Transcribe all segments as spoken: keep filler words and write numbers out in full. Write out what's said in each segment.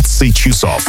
двенадцать часов.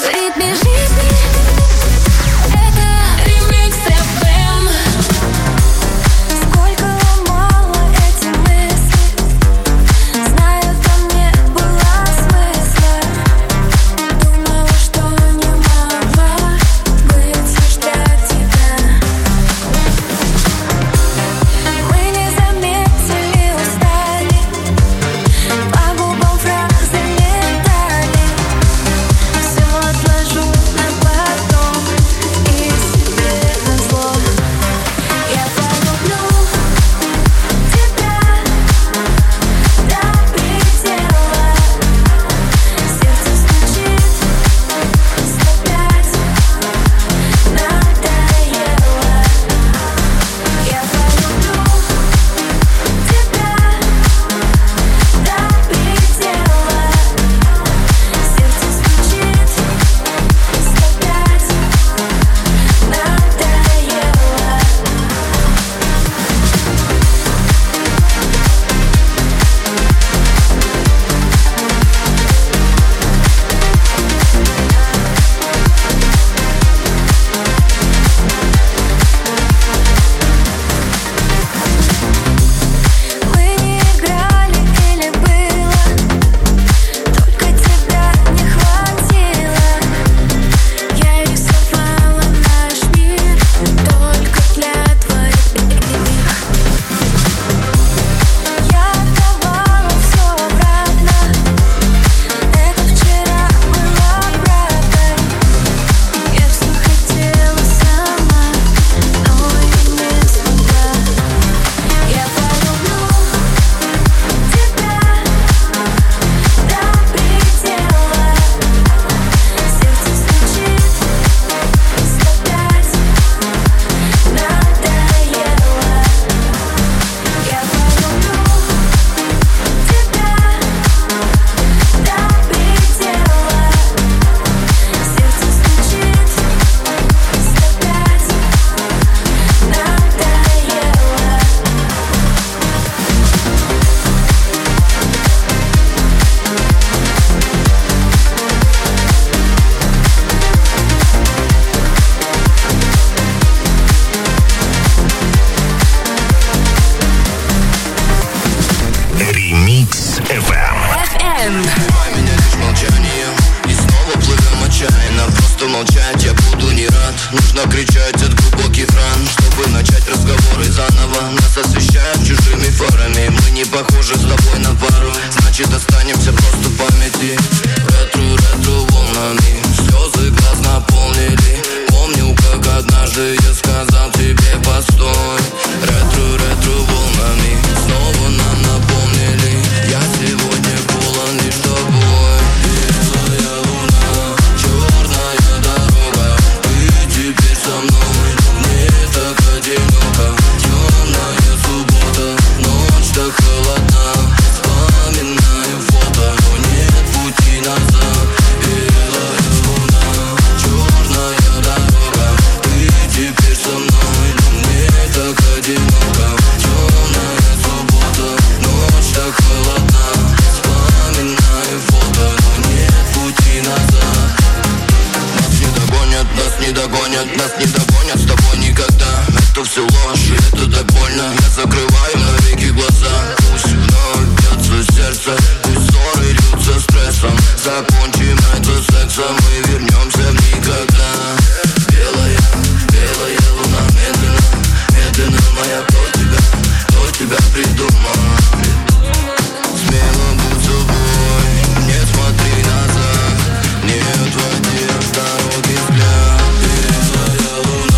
Нет в воде, в дороге взгляд. Белая луна.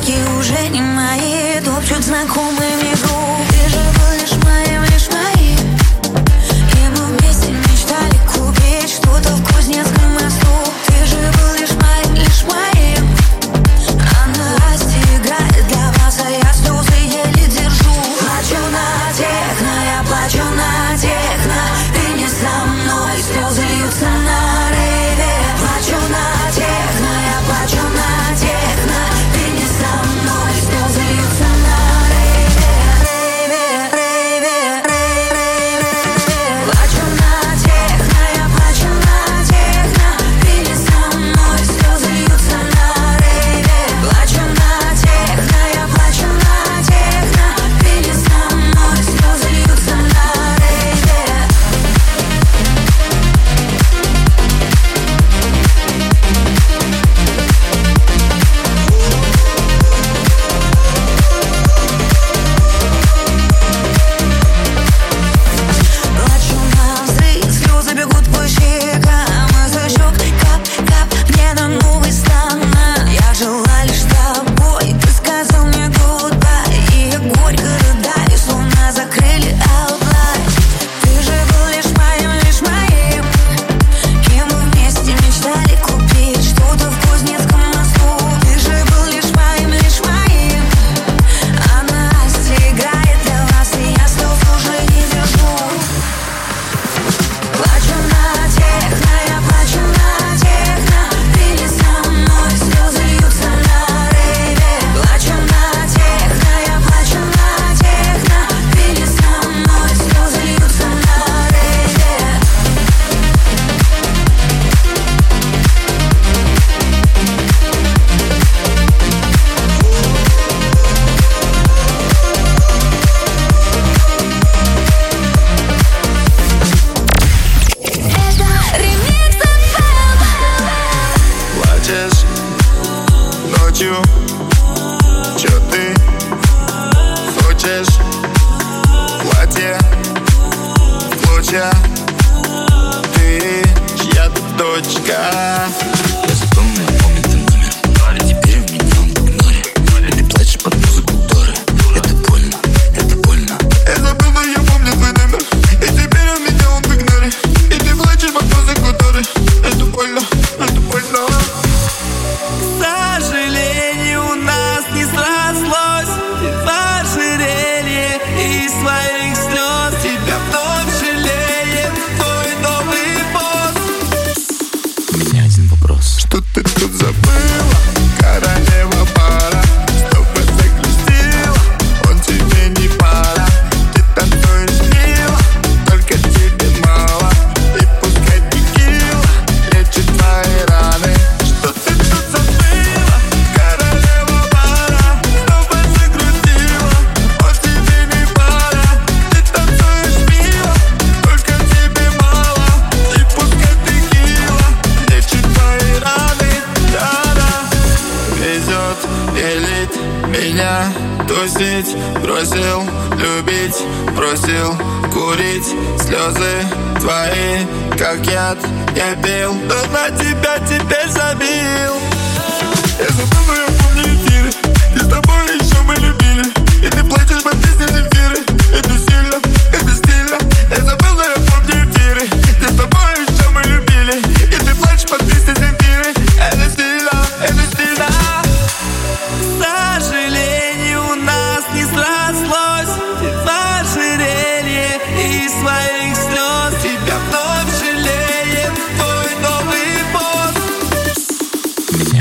руки уже не мои, топчут знакомыми групп. Ты же был лишь моим, лишь моим, и мы вместе мечтали купить что-то в Кузнецком мосту. Ты же был лишь моим, лишь моим, а Настя играет для вас, а я слезы еле держу. Плачу на техно, я плачу на техно, ты не со мной, слезы льются на рейве. Плачу на техно, я плачу на техно, ты не со мной, слезы льются на рейве. Рейве, рейве, рейве, рейве. Плачу на техно, я плачу на техно, ты не со мной, слезы льются на рейве. Плачу на техно, я плачу на техно, ты не со мной, слезы льются на рейве. Плачу на взрыв, слезы бегут по щекам, из щек кап-кап, мне на новый страна. Я жила лишь с тобой, ты сказал мне goodbye, и я горько рыдаю, словно закрыли outline. Ты же был лишь моим, лишь моим, и мы вместе мечтали купить что-то в Кузнецком мосту. Ты же был лишь моим, лишь моим, а Настя играет для вас, и я слез уже не держу. Плачу на техно, я плачу на техно, ты не со мной, слезы льются на рейве. Плачу на техно, я плачу на техно, ты не со мной, слезы льются на рейве. Это ремикс эф эм. Плачешь ночью, чё ты хочешь? Платье, клочья, ты чья-то дочка. Я запомнил, помню твой номер. Теперь в меня он в игноре. И ты плачешь под музыку Доры. Это больно, это больно. Я забыл, но я помню твой номер, и теперь у меня он в игноре. И ты плачешь под музыку Доры. Это больно, это больно. К сожалению, у нас не срослось ожерелье из своих слез. Тебя вновь жалеет твой новый босс. У меня один вопрос. Что ты тут забыла, королева пара? Чтобы загрустила, он тебе не пара. Ты танцуешь мило, только тебе мало. И пускай текила лечит твои раны. Что ты тут забыла, королева пара? Чтобы загрустила, он тебе не пара. Ты танцуешь мило, только тебе мало. И пускай текила лечит твои раны. Да-да. Везет, делить меня, тусить, бросил любить, бросил курить. Слезы твои, как яд, я пил, но на тебя теперь забил. Я забыл, но я помню эфиры, и с тобой еще мы любили. И ты плачешь под песни Земфиры. Это сильно, это стильно. Я забыл, но я помню эфиры, и с тобой еще мы любили. И ты плачешь под песни Земфиры. Это стильно, это стильно. К сожалению, у нас не срослось ожерелье из своих слез. Тебя вновь жалеет твой новый босс. У меня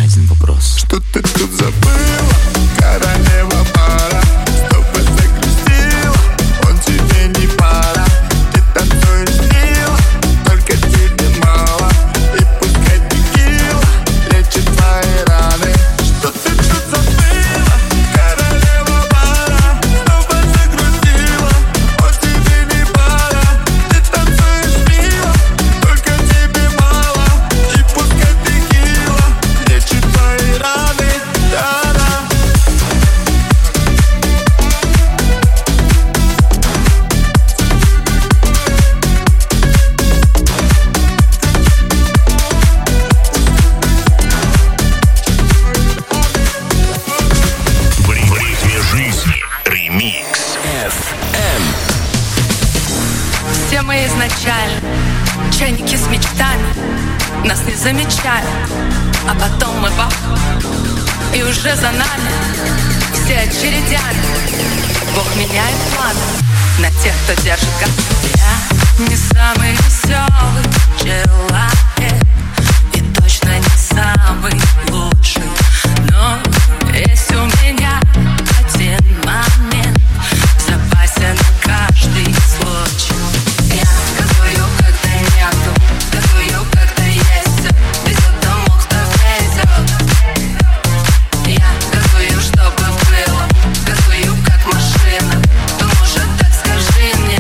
изначально. Чайники с мечтами нас не замечают, а потом мы бах, и уже за нами все очередями. Бог меняет планы на тех, кто держит газ. Я не самый веселый человек и точно не самый лучший, но есть у меня один момент в запасе на каждый случай. Я газую, когда нету, газую, когда есть. Везет тому, кто везет. Я газую, чтобы было, газую, как машина. Ну, может, так скажи мне.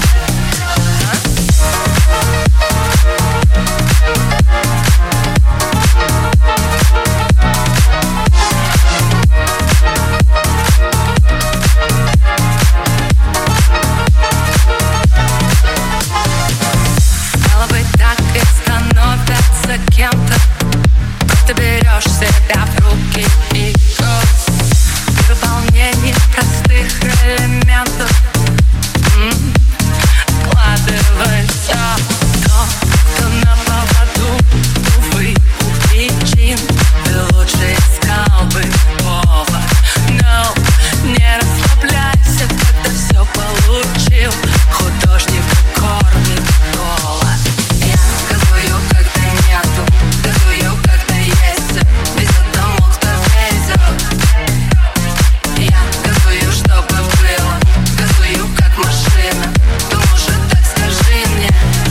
Стало быть, так и становятся кем-то. Просто берешь себя в руки и go. При выполнении простых элементов м-м, складывается то, кто на поводу. Увы, у причин ты лучше искал бы повод. Но не расслабляйся, когда все получил. Художник кормит голод. Я газую, когда нету, газую, когда есть. Везет тому, кто везет. Я газую, чтобы было, газую, как машина. Ну, может, так скажи мне.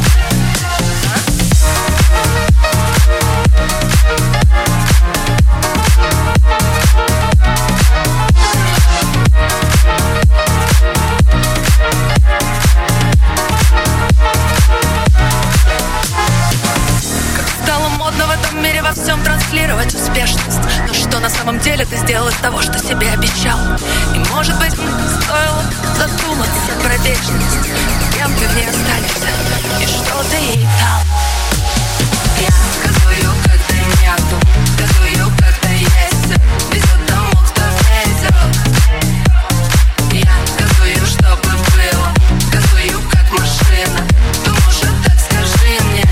Как стало модно в этом мире во всем транслировать успешность. Но что на самом деле ты сделал из того, что себе обещал? И может быть, стоило задуматься про вечность. Кем ты в ней останешься и что ты ей дал? Я газую, когда нету, газую, когда есть. Везет тому, кто везет. Я газую, чтобы было, газую, как машина. Ну, может, так скажи мне.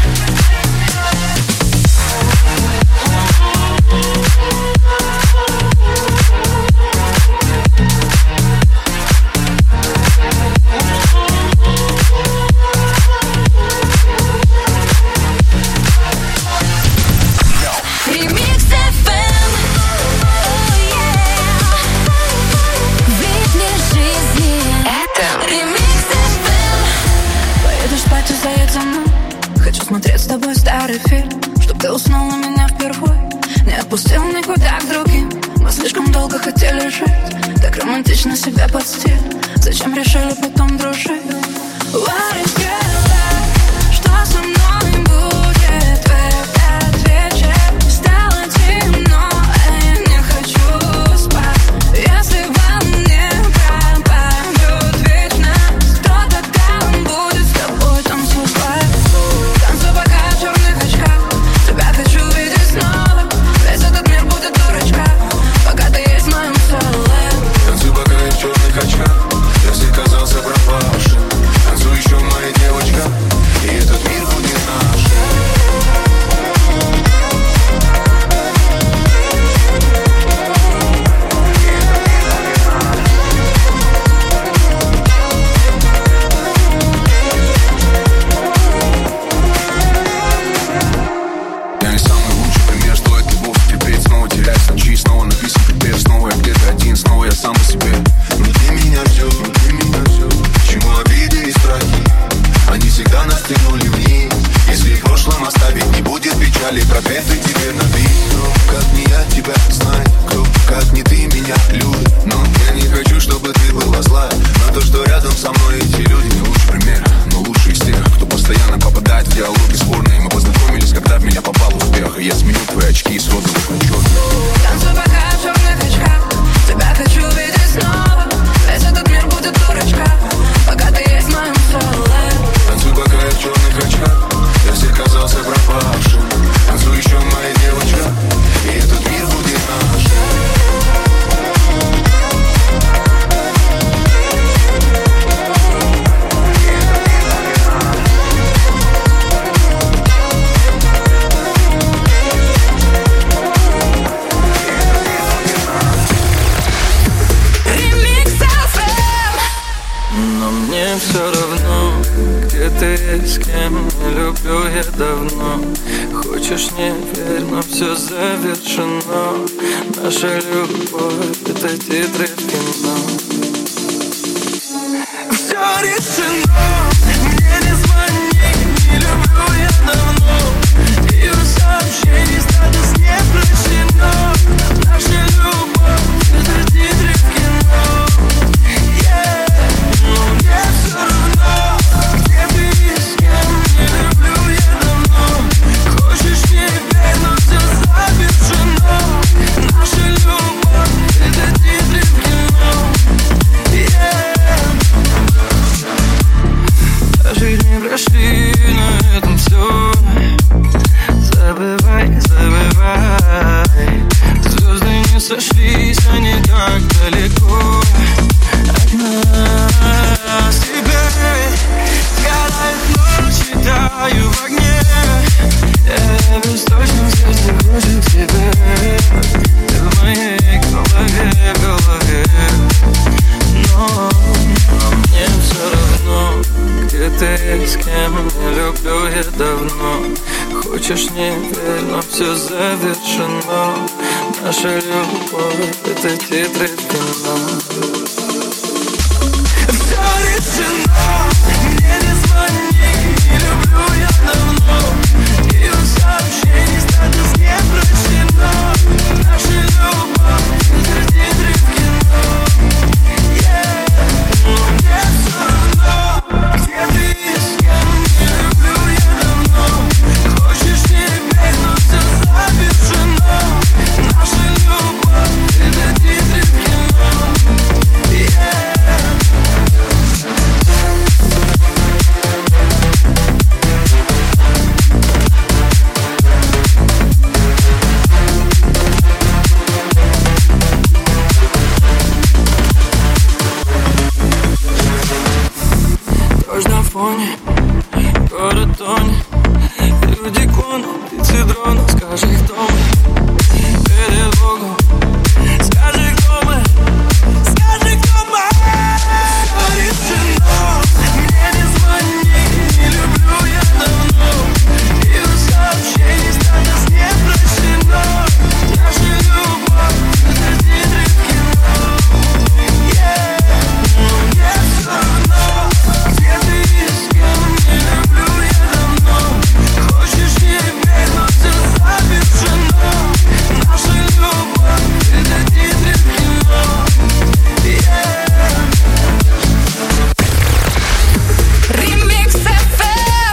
Ремикс эф эм. В ритме жизни. Это Ремикс эф эм. Поеду спать и заедь за мной. Хочу смотреть с тобой старый фильм, чтоб ты уснул на меня впервые. Не отпустил никуда к другим. Мы слишком долго хотели жить, так романтично себя подстель. Зачем решили потом дружить? What is your life? Что со мной будет в этот вечер? Стало темно, а я не хочу спать. Если во мне пропадет вечность, то тогда он будет с тобой танцевать. Танцуй пока в черных очках. Тебя хочу видеть снова. Весь этот мир будет дурачка, пока ты есть в моем целом. Танцуй пока я в черных очках. Если казался пропавшим, танцуй еще, моя девочка. все равно, где ты и с кем, не люблю я давно. Хочешь, не верь, но все завершено. Наша любовь — это титры в кино. Все решено, мне не звони, не люблю я давно. Ее сообщений статус не прощено. Наша любовь — это титры в кино. Yeah. Но мне все равно, где ты и с кем, не люблю я давно. Хочешь, не верь, но все завершено. Наша любовь — это титры в кино. Yeah. Жизнь не прошли, на этом все. Забывай, забывай. Звезды не сошлись, они так далеко от нас. Теперь сгорает ночь, читаю в огне. Я бесстрочно звезды кружит тебя. Ты в моей голове, голове. Но, но мне все равно, где ты и с кем, не люблю я давно. Хочешь, не верь, но все завершено. Наша любовь — это титры в кино. Все решено, мне не звони, не люблю я давно. Ее сообщений статус не прощено. Наша любовь — это титры в кино. Yeah. Но мне все равно, где ты и с кем, не люблю я давно. Хочешь, не верь, но все завершено. Наша любовь — это титры в кино. Yeah. Дождь на фоне, город тонет. Люди конут, птицы дроны. Скажи, кто мы перед Богом. Скажи, кто мы. Скажи, кто мы. Все решено, мне не звони, не люблю я давно. Ее сообщений статус не прощено. Наша любовь — это титры в кино. Yeah. Но мне все равно, где ты и с кем, не люблю я давно. Хочешь, не верь, но все завершено. Наша любовь — это титры в кино. Yeah. Ремикс эф эм.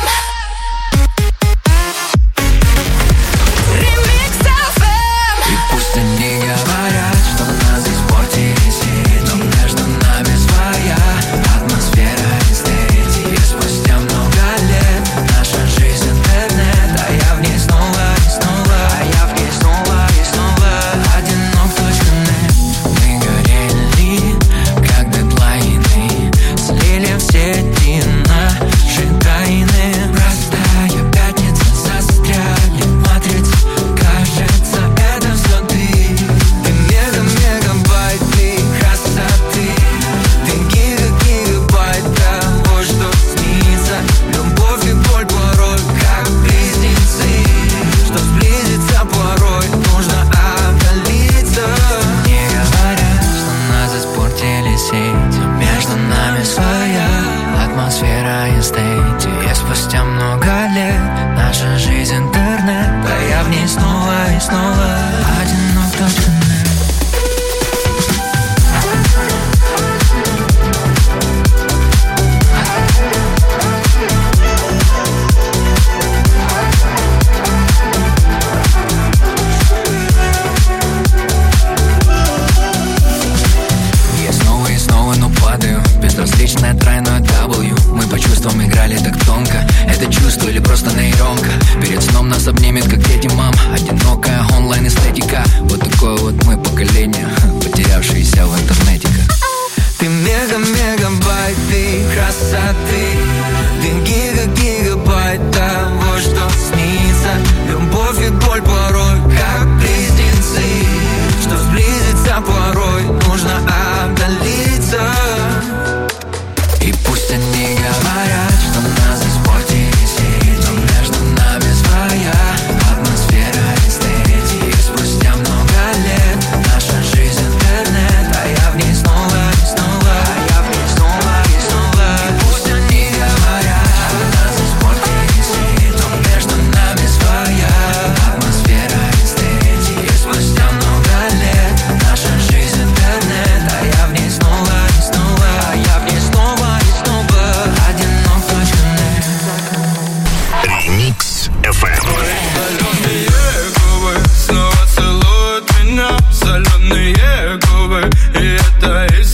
Ремикс эф эм. И пусть они говорят, что нас испортили сети, но между нами своя атмосфера эстетики. И спустя много лет наша жизнь интернет, а я в ней снова и снова, а я в ней снова и снова одинок точка нет. Мы горели, как дедлайны, слили все дни наши тайны. Простая пятница, застряли в матрице. Кажется, это все ты. Ты мега-мегабайты красоты. Ты гига-гигабайт того, что снится. Любовь и боль порой как близнецы. Что сблизиться порой нужно отдалиться. Мне говорят, что нас испортили сети, между нами своя атмосфера эстетики. И спустя много лет наша жизнь интернет, а я в ней снова и снова одинок точка нет. Я снова и снова, но падаю. Безразличное тройное W. Мы по чувствам играли так тонко. Это чувство или просто нейронка? Перед сном нас обнимет, как дети, мама. Одинокая онлайн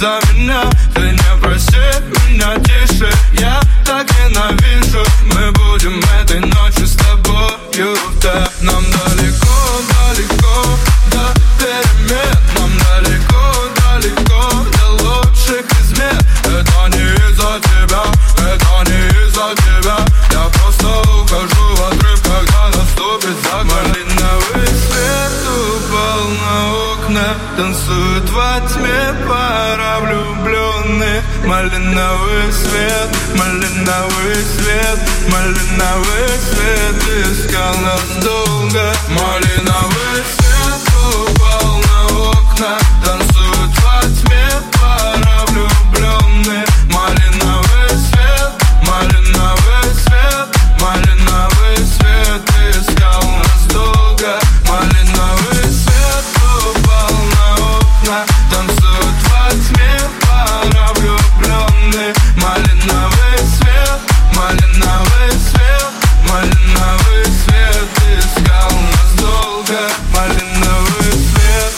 за меня. Ты не проси меня тише, я так ненавижу. Мы будем этой ночью с тобою, да. Нам далеко, далеко до перемен. Нам далеко, далеко до лучших измен. Это не из-за тебя, это не из-за тебя. Я просто ухожу в отрыв, когда наступит закат. Малиновый свет упал на окна, танцуют во тьме пара влюбленных. Малиновый свет, малиновый свет, малиновый свет искал нас долго. Малиновый свет упал на окна, танцуют во тьме пара влюбленных. Малиновый свет, малиновый свет, малиновый свет искал нас долго. Малиновый свет упал на окна, танцуют во тьме пара влюбленных. Малиновый свет, малиновый свет, малиновый свет искал нас долго. Малиновый свет.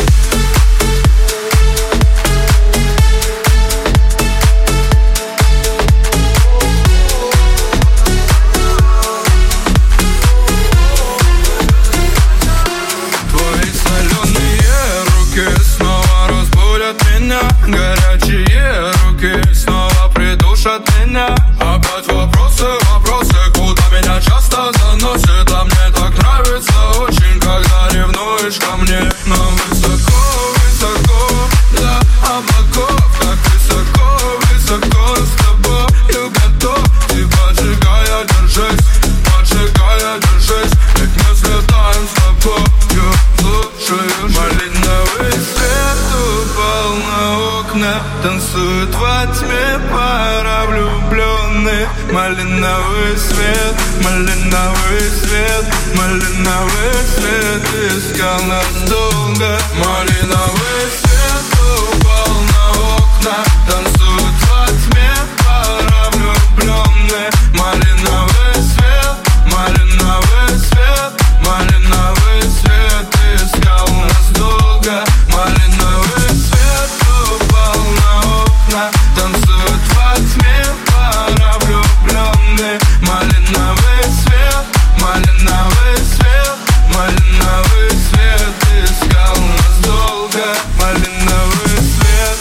Твои соленые руки снова разбудят меня. Горячие руки снова придушат меня. Опять вопросы, вопросы, куда меня часто заносит. А мне так нравится очень, когда ревнуешь ко мне. Нам высоко, высоко до облаков. Так высоко, высоко с тобою готов. Ты поджигая, держись, поджигая, держись. Ведь мы взлетаем с тобою, слушаешь. Малиновый свет упал на окна, танцуют во тьме пара влюбленных. Малиновый свет, малиновый свет, малиновый свет искал нас долго. Малиновый свет упал на окна, танцуют во тьме пара влюбленных. Малиновый свет, малиновый свет, малиновый свет искал нас долго. Малиновый свет упал на окна, танцуют во тьме пара влюбленных. Малиновый свет, малиновый свет, малиновый свет искал нас долго. Малиновый свет.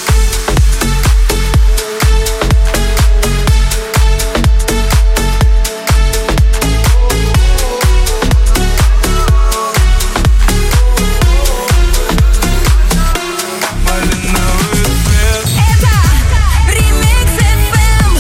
Малиновый свет. Это ремикс эф эм.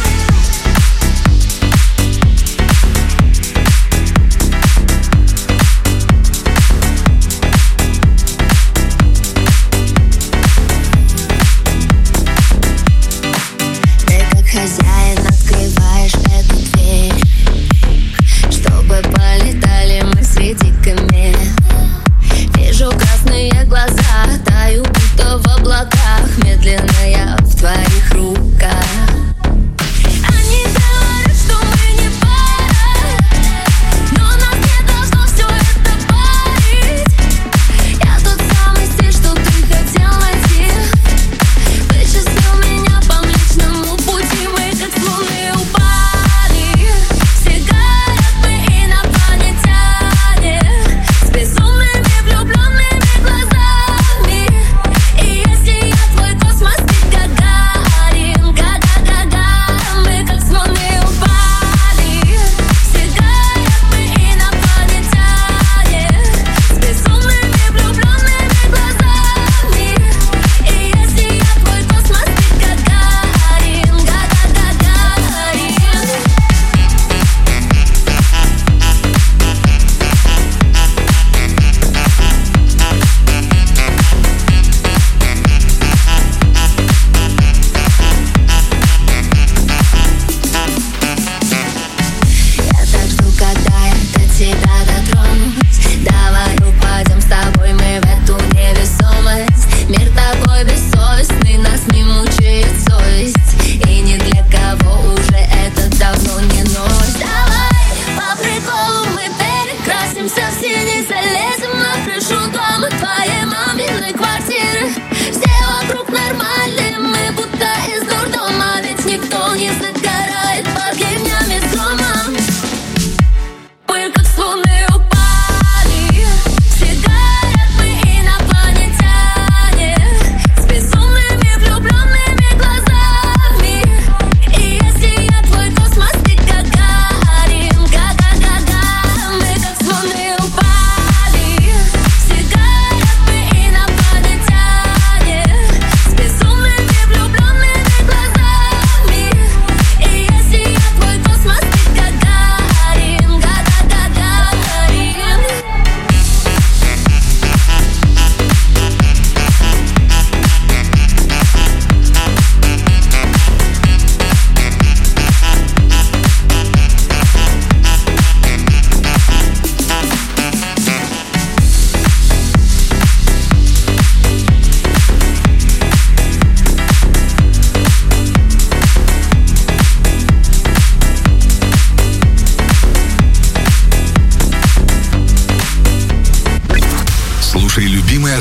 Ты как хозяин открываешь эту дверь, чтобы полетали мы среди комет. Вижу красные глаза, таю будто в облаках. Медленно я в твоих руках. Они говорят, что мы не пара, но нас не должно все это парить. Я тот самый стиль, что ты хотел найти. Вычислил меня по Млечному пути. Мы как с луны упали. Все говорят, мы инопланетяне с безумными влюбленными глазами. И если я твой космос, ты Гагарин,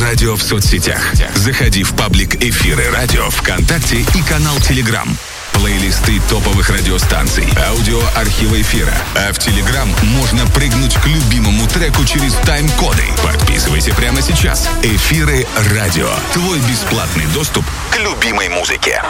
Радио в соцсетях. Заходи в паблик Эфиры Радио ВКонтакте и канал Телеграм. Плейлисты топовых радиостанций, аудио архива эфира. А в Телеграм можно прыгнуть к любимому треку через тайм-коды. Подписывайся прямо сейчас. Эфиры Радио. Твой бесплатный доступ к любимой музыке.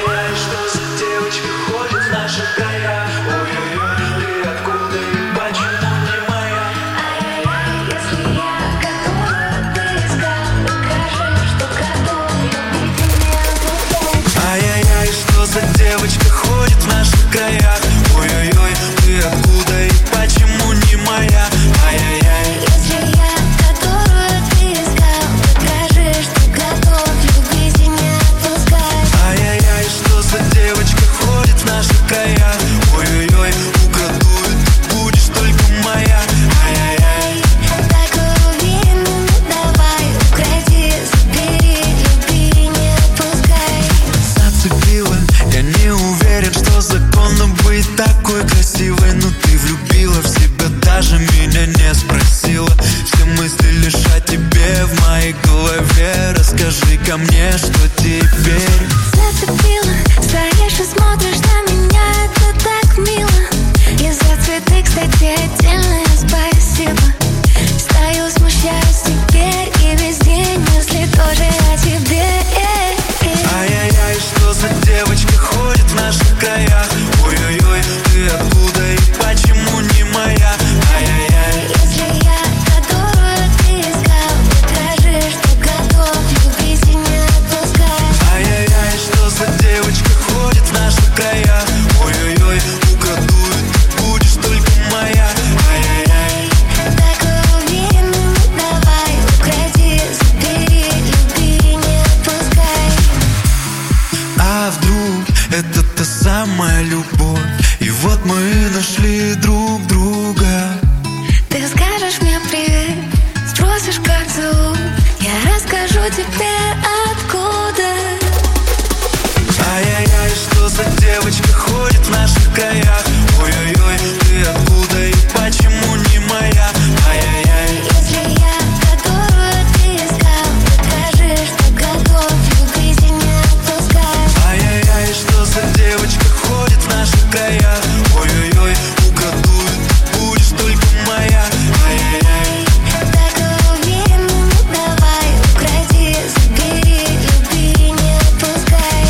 За девочка ходит в наших краях. Ой-ой-ой, ты откуда и почему не моя? Ай-яй-яй. Если я, которую ты искал, покажи, что готов любить и не отпускать. Ай-яй-яй, что за девочка ходит в наших краях? Ой-ой-ой, украду, ты будешь только моя. Ай-яй-яй. Такой уверенный, давай, укради, забери, люби, не отпускай. Зацепила. Я не уверен, что законно быть такой красивой, но ты влюбила в себя, даже меня не спросила. Все мысли лишь о тебе в моей голове. Расскажи-ка мне, что теперь. Зацепила, стоишь и смотришь на меня, это так мило. И за цветы, кстати, отдельное спасибо. Стою, смущаюсь теперь, и весь день мысли тоже о тебе. Ай-яй-яй, что за девочка ходит в наших краях? Ой-ой-ой, ты откуда и почему не моя? Ай-яй-яй. Если я, которую ты искал, покажи, что готов любить и не отпускать. Ай-яй-яй, что за девочка ходит в наших краях? Ой-ой-ой, украду, ты будешь только моя. Ай-яй-яй. Такой уверенный, давай, укради, забери, люби, не отпускай. А вдруг это та самая любовь? И вот мы нашли друг друга. Ты скажешь мне привет, спросишь, как зовут, я расскажу тебе откуда. Ай-яй-яй, что за девочка ходит в наших краях? Ой-ой-ой, ты откуда и почему не моя? Ай-яй-яй. Если я, которую ты искал, покажи, что готов любить и не отпускать. Ай-яй-яй, что за девочка ходит в наших краях? Ой-ой-ой, украду, ты будешь только моя. Ай-яй-яй. Такой уверенный, давай, укради, забери, люби, не отпускай.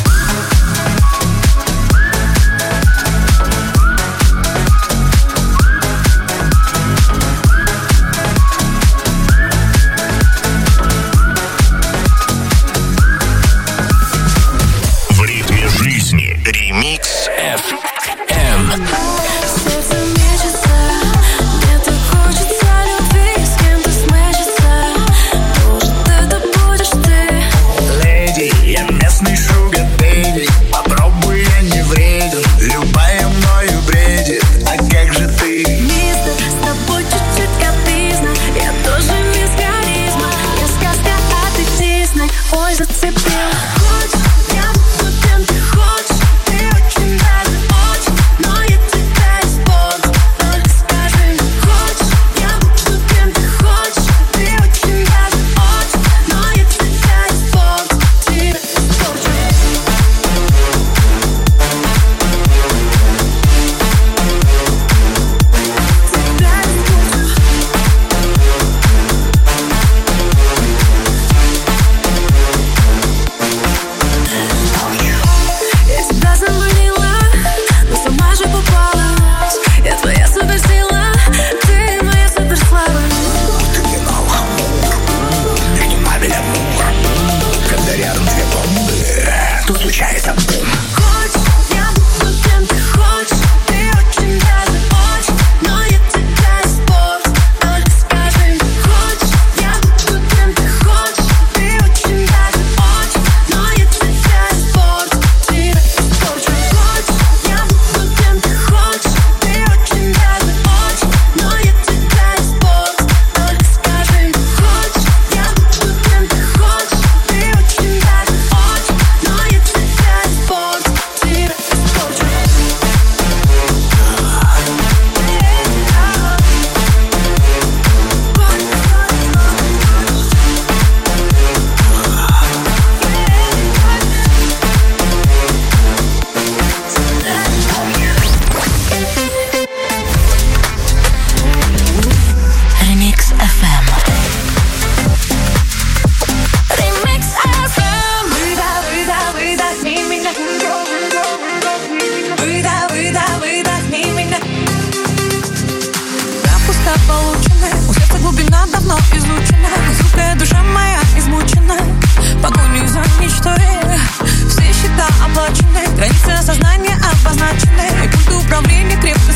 В ритме жизни. Ремикс эф эм. Сердце мечется, мне так хочется любви, с кем-то смечется. Может, это будешь ты? Леди, я местный шугар бэйби. Попробуй, я не вреден. Любая мною бредит. А как же ты? Мистер, с тобой чуть-чуть капризно. Я тоже мисс харизма. Я сказка, а ты Дисней. Ой, зацепила. Хочешь, я буду кем ты хочешь. Ты очень даже очень. Но я тебя исполню. Только скажи мне, хочешь, я буду кем ты хочешь. Ты очень даже очень. Но я тебя исполню. Тебя испорчу. Тебя испорчу.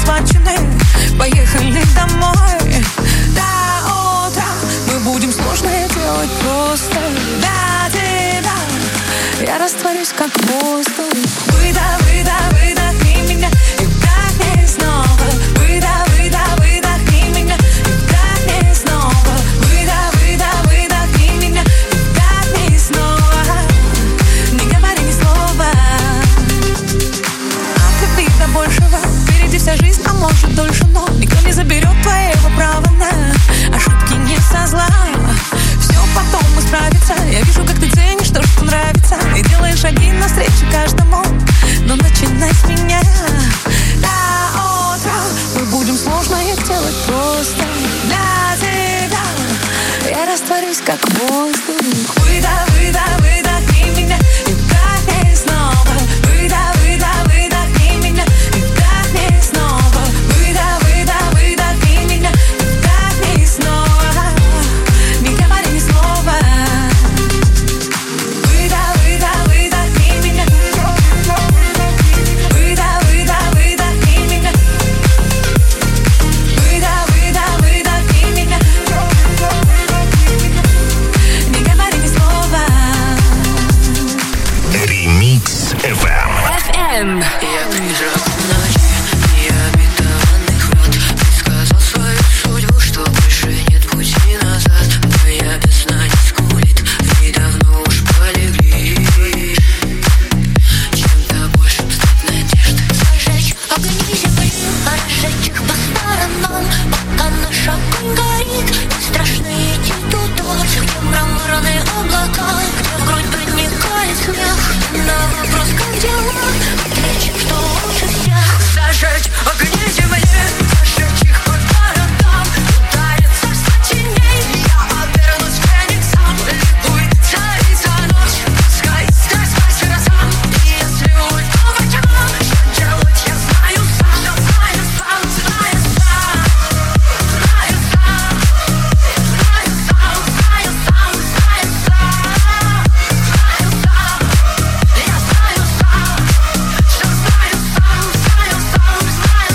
схвачены. Поехали домой. До утра мы будем сложное делать просто для тебя. Я растворюсь, как воздух. Выдох, выдох, выдохни меня и вдохни снова. Выдох, выдох, выдохни меня и вдохни снова. Выдох, выдох, выдохни меня и вдохни снова. Не говори ни слова. От любви до большего впереди вся жизнь, а может дольше, но никто не заберет твоего права на ошибки не со зла. Все потом исправится. Я вижу, как ты ценишь то, что нравится, и делаешь шаги навстречу каждому. Но начинай с меня. До утра мы будем сложное делать просто для тебя. Я растворюсь, как воздух. Выдох, выдох, выдохни меня и вдохни снова. Выдох, выдох, выдохни меня и вдохни снова. Выдох, выдох, выдохни меня и вдохни снова. Не говори ни слова. Выдох, выдох, выдохни меня. Выдох, выдох, выдохни меня. Выдох, выдох, выдохни меня. Не говори ни слова. Ремикс эф эм. Я призрак ночи, необетованных врат. Предсказал свою судьбу, что больше нет пути назад. Моя весна не скулит, в ней давно уж полегли. Чем-то большим стать надежды. Зажечь огни земли, разжечь их по сторонам. Пока наш огонь горит, не страшно идти туда, где мраморные облака, где в грудь проникает смех. На вопрос, как дела, отвечу, что лучше всех. Зажечь огни земли, зажечь их по городам. Ударит царство теней, я обернусь фениксом. Ликуй, царица ночь, пускай страсть по сердцам. И если уйду во тьму, что делать я знаю сам. Знаю сам, знаю сам, знаю сам, знаю сам, знаю сам, знаю сам, знаю сам. Я знаю сам, все знаю сам, знаю сам, знаю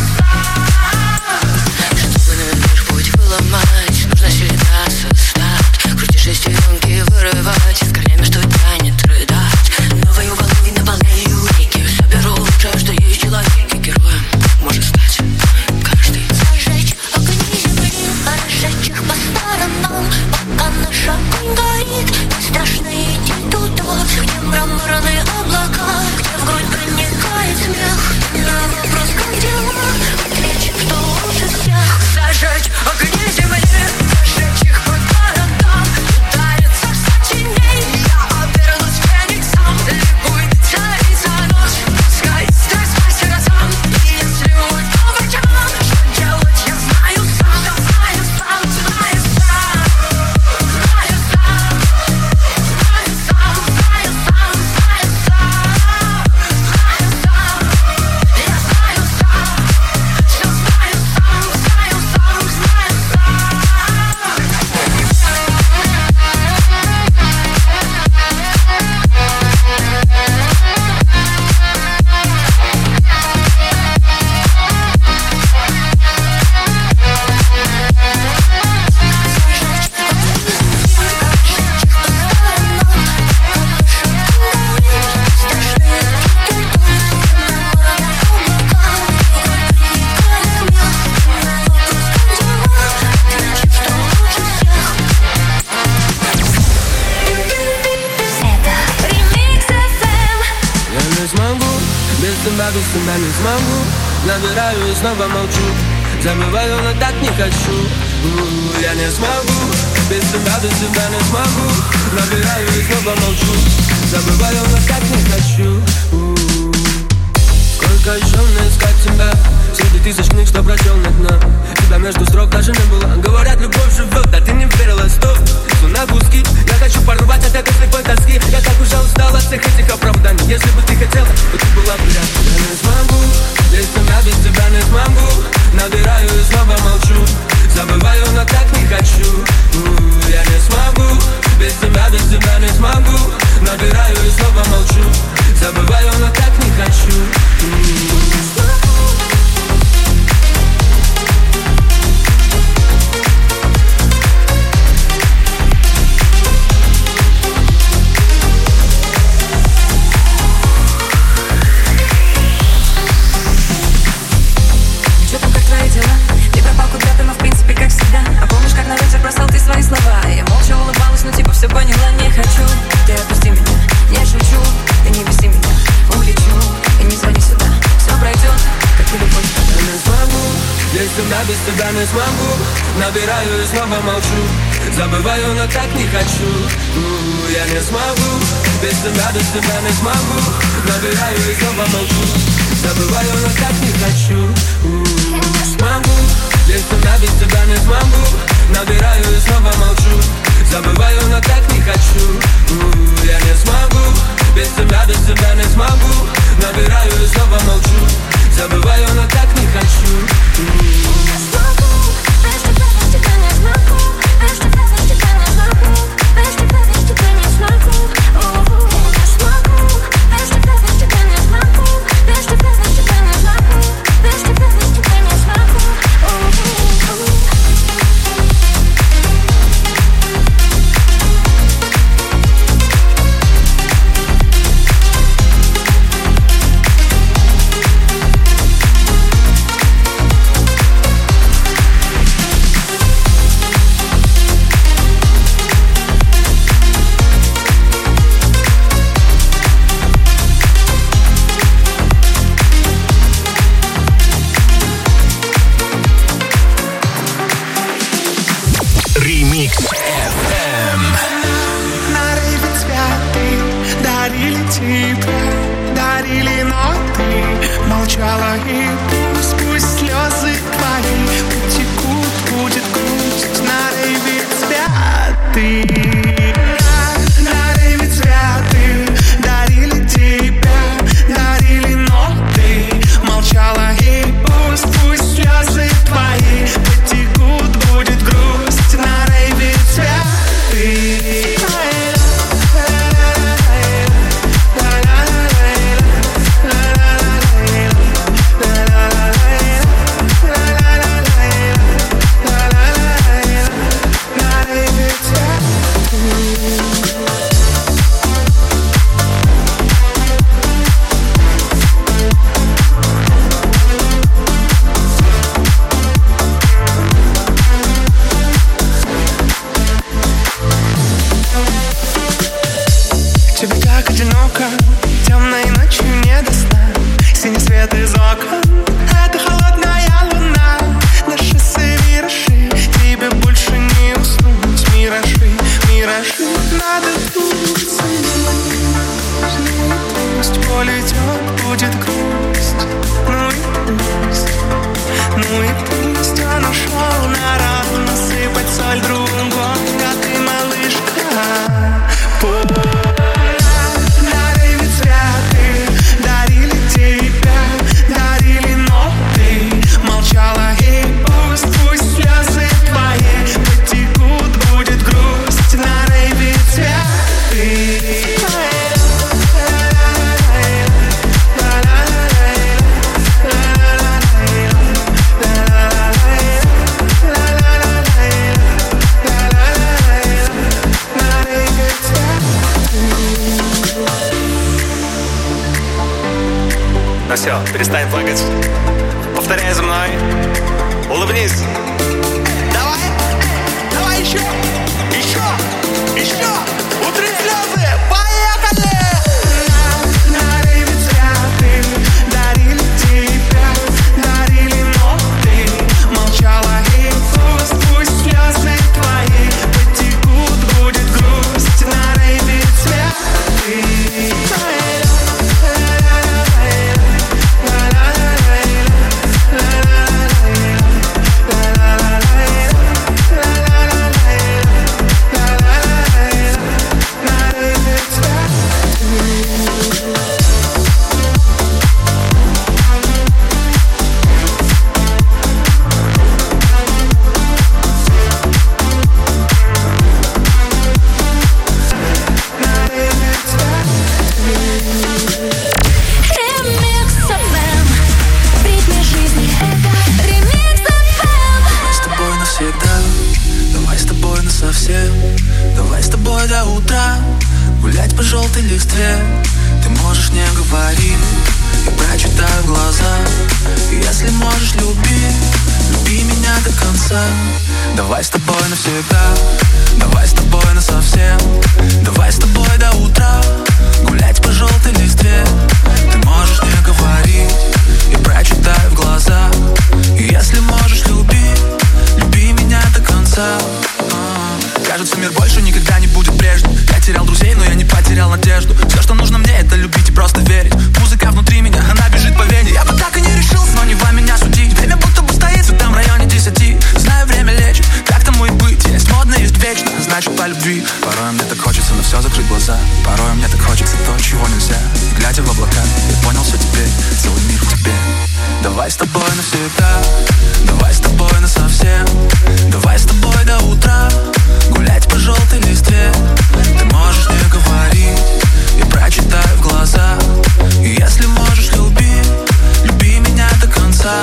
сам. Чтобы наверх путь выломать, нужно считаться старт. Крутить шестеренки, вырывать из корнями, что тянет рыдать. Новую волну наполняю реки, соберу лучшее, что есть человек, и героем может стать каждый. Зажечь огни земли, разжечь их по сторонам. Пока наш огонь горит, не страшно идти туда, где мраморные облака, где в грудь проникает смех. На вопрос, как дела, отвечу, что лучше всех. Зажечь огни земли, зажечь их по городам. Ударит царство теней, я обернусь фениксом. Ликуй, царица ночь, пускай страсть по сердцам. И если уйду во тьму, что делать я знаю сам. Знаю сам, знаю сам, знаю сам, знаю сам, знаю сам, знаю сам, знаю сам. Я знаю сам, все знаю сам, знаю сам, знаю сам. Я не смогу, без тебя, без тебя не смогу. Набираю и снова молчу, забываю, но так не хочу. У-у-у, я не смогу, без тебя, без тебя не смогу. Набираю и снова молчу, забываю, но так не хочу. У-у-у. Сколько еще мне искать тебя среди тысяч книг, что прочел на дно. Тебя между строк даже не было. Говорят, любовь живет, а ты не верила, стоп. Все на куски, я хочу порвать от этой слепой тоски. Я так уже устал от всех этих оправданий. Если бы ты хотела, то ты была бы рядом. Я не смогу, без тебя, без тебя не смогу. Набираю и снова молчу, забываю, но так не хочу. У-у-у, я не смогу, без тебя, без тебя не смогу. Набираю и снова молчу, забываю, но так не хочу. У-у-у. тебя не смогу. Набираю и снова молчу. Забываю, но так не хочу. У-у-у, я не смогу. Без тебя, без тебя не смогу. Набираю и снова молчу. Забываю, но так не хочу. У-у-у, не смогу. Без тебя, без тебя не смогу. Набираю и снова молчу. Забываю, но так не хочу. У-у-у, я не смогу. Без тебя, без тебя не смогу. Набираю и снова молчу. Забываю, но так не хочу. У-у-у. Не смогу. Без тебя, без тебя не смогу. Без тебя, без тебя не смогу. Без тебя, без тебя не смогу. У-у-у, не смогу. Без тебя, без тебя не смогу. Без тебя, без тебя не смогу. Без тебя, без тебя не смогу. У-у-у. Дарили, но ты молчала, и пусть, пусть слезы твои потекут, будет грусть на рейве цветы. На рейве цветы дарили тебя, дарили, но ты молчала, и пусть, пусть слезы твои потекут, будет грусть на рейве цветы. Темной ночью не до сна, синий свет из окон. Это холодная луна, на шоссе виражи. Тебе больше не уснуть, миражи, миражи. Надо пусть, пусть поле идет, будет грусть. Ну и пусть, ну и пусть он ушел на рану насыпать соль другой, а ты, малышка, пусть. Ну все, перестань плакать. Повторяй за мной. Улыбнись. Давай, давай еще, еще, еще. Утри слезы, поехали! На рейве цветы дарили тебя, дарили, но ты молчала, и пусть, пусть слезы твои потекут, будет грусть на рейве цветы. Давай с тобой до утра гулять по желтой листве. Ты можешь не говорить и прочитай в глаза. И если можешь, люби, люби меня до конца. Давай с тобой навсегда, давай с тобой насовсем. Давай с тобой до утра гулять по желтой листве. Ты можешь не говорить и прочитай в глаза. И если можешь, люби, чего нельзя. Глядя в облака, я понял все теперь. Целый мир в тебе. Давай с тобой навсегда, давай с тобой насовсем. Давай с тобой до утра гулять по желтой листве. Ты можешь не говорить, я прочитаю в глаза. И если можешь, люби, люби меня до конца.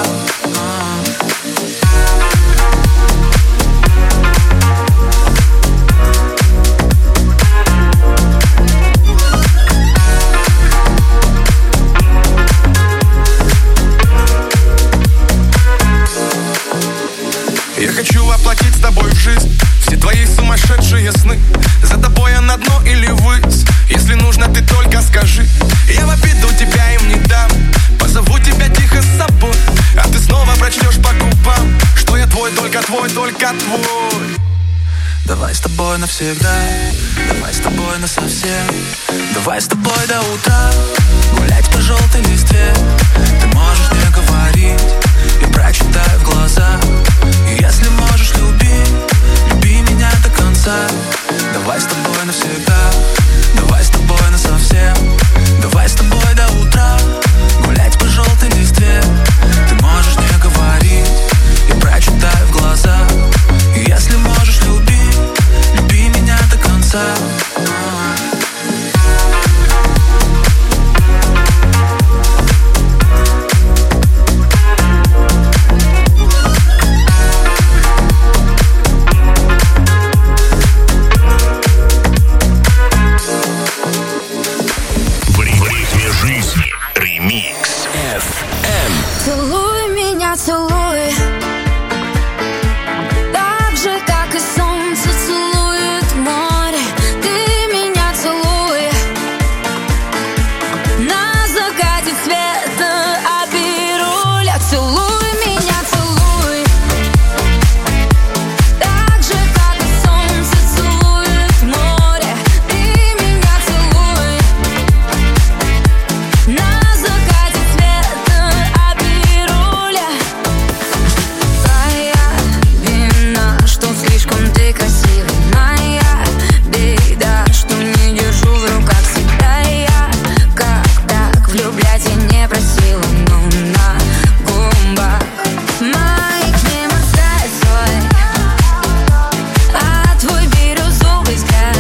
Я хочу воплотить с тобой в жизнь все твои сумасшедшие сны. За тобой я на дно или ввысь. Если нужно, ты только скажи. Я в обиду тебя им не дам. Позову тебя тихо с собой, а ты снова прочтешь по губам, что я твой, только твой, только твой. Давай с тобой навсегда, давай с тобой насовсем. Давай с тобой до утра гулять по желтой листве. Ты можешь не говорить, я прочитаю в глаза. И если можешь, люби, люби меня до конца. Давай с тобой навсегда, давай с тобой насовсем. Давай с тобой до утра гулять по желтой листве. Ты можешь не говорить, я прочитаю в глаза. И если можешь, люби, люби меня до конца. Целуй меня, целуй, так же, как и солнце целует море. Ты меня целуй, на закате света обируля. Целуй меня, целуй, так же, как и солнце целует море. Ты меня целуй, на закате света обируля. Твоя вина, что слишком ты красивый. Моя беда, что не держу в руках себя. Я как так влюблять я не просила, но на губах моих не морская соль, а твой бирюзовый взгляд.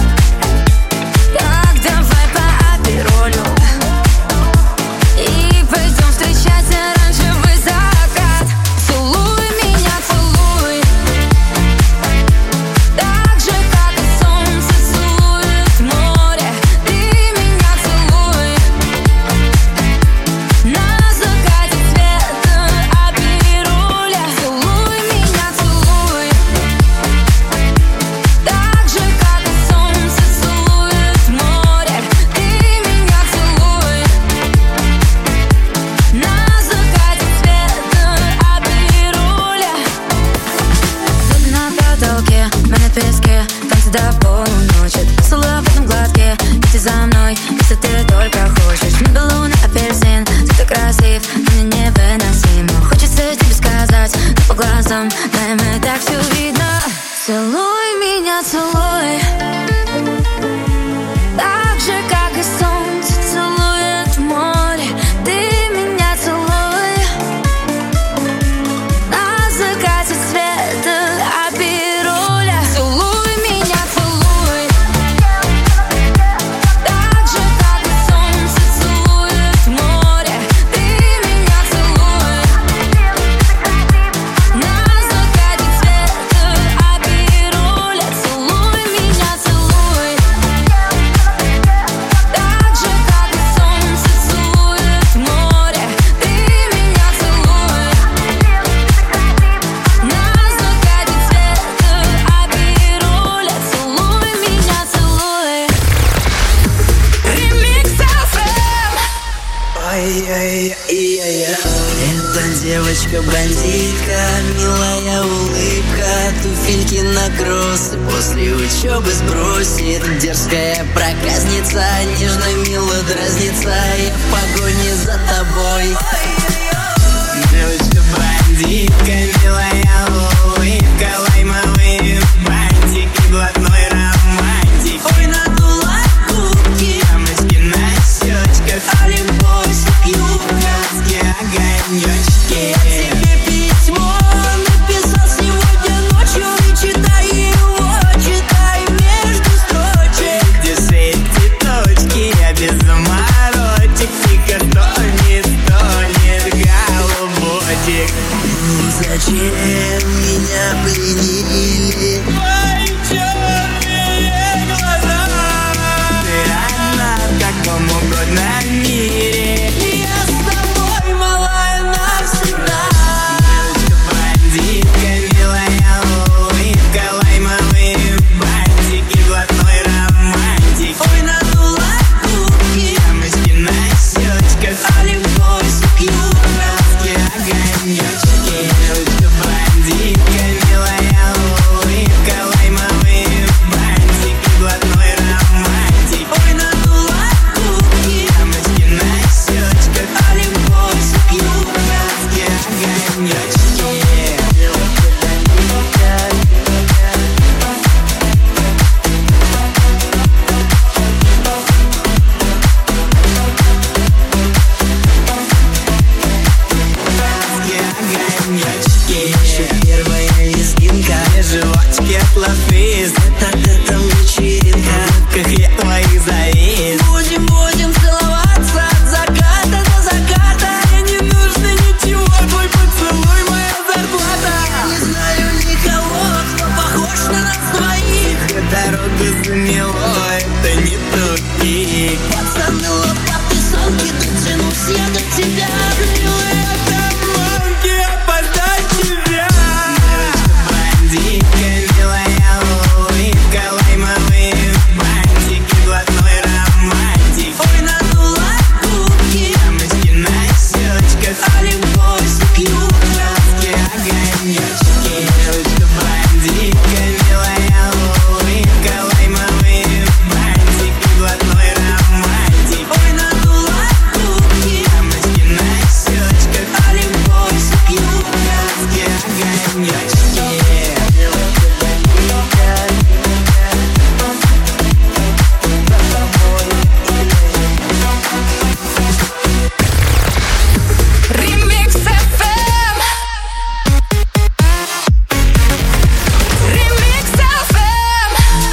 Так давай по апиролю и пойдем встречать оранжевый закат. Целуй меня, целуй, так же, как и солнце целует море. Ты меня целуй, на закате света обируля. Целуй меня, целуй, так же, как и солнце целует море. Ты меня целуй, на закате света обируля. Звук на потолке, мы на песке, танцы до полуночи. Поцелуй в этом гладке, иди за мной, если ты только хочешь. Небо, луна, апельсин, ты так красив, но мне невыносимо. Хочется тебе сказать, но по глазам нам и так все видно. Целуй меня, целуй, так же, как и солнце целует море. Ты меня целуй, на закате света обируля. Целуй меня, целуй, так же, как и солнце целует море. Ты меня целуй, на закате света обируля. Целуй меня, целуй, так же, как и солнце целует море. Ты меня целуй, на закате света обируля. Целуй меня, целуй. Ремикс эф эм. Ай-яй-яй-яй. Эта девочка-бандитка, милая улыбка, туфельки на кроссы, после учебы сбросит. Дерзкая проказница, нежно мило дразнится, я в погоне за тобой. Девочка-бандитка, милая улыбка, лаймовые бантики, блатной романтик. Ой, надула губки, дамочки я до тебя, милая обманки, опоздай тебя. Девочка-бандитка, милая улыбка, лаймовые бантики, блатной романтик. Ой, надула губки, дамочкина щечка, а любовь сукью, краски, огонечки. Девочка-бандитка, милая улыбка, лаймовые бантики, блатной романтик. Ой, надула губки, дамочкина щечка, а любовь сукью, краски, огонечки. Ремикс эф эм. Ремикс эф эм.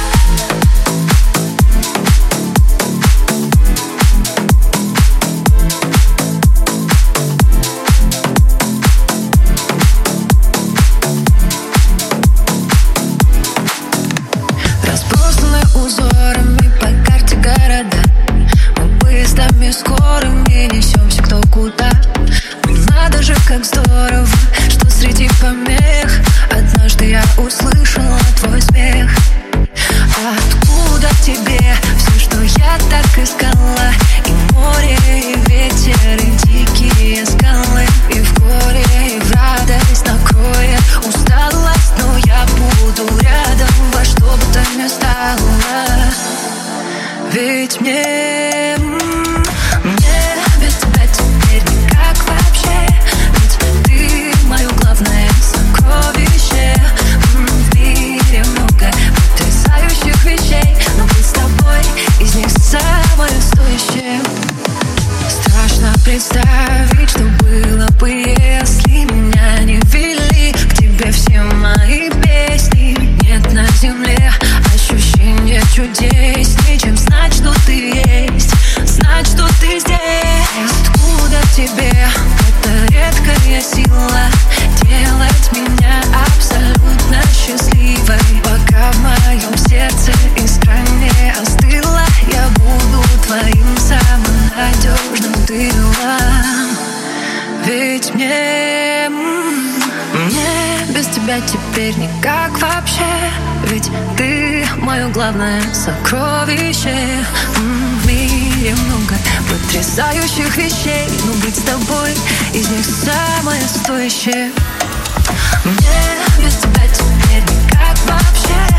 Разбросаны узорами по карте города. Мы поездами скорыми несемся кто куда. Надо же, как здорово, что среди помех однажды я услышала твой смех. Откуда тебе все, что я так искала? И море, и ветер, и дикие скалы. И в горе, и в радость накроет усталость. Но я буду рядом во что бы то ни стало. Ведь мне, мне без тебя теперь никак вообще. Ведь ты мое главное сокровище. В мире много потрясающих вещей, но быть с тобой из них самое стоящее. Страшно представить, что было бы, если меня не вели к тебе все мои песни. Нет на земле ощущения чудеснее, чем знать, что ты есть, знать, что ты здесь. Откуда тебе эта редкая сила делать меня абсолютно счастливой? Пока в моем сердце искра не остыла, я буду твоим самым надежным тылом. Ведь мне, мне без тебя теперь никак вообще. Ведь ты мое главное сокровище. В мире много потрясающих вещей, но быть с тобой из них самое стоящее. Мне без тебя теперь никак вообще.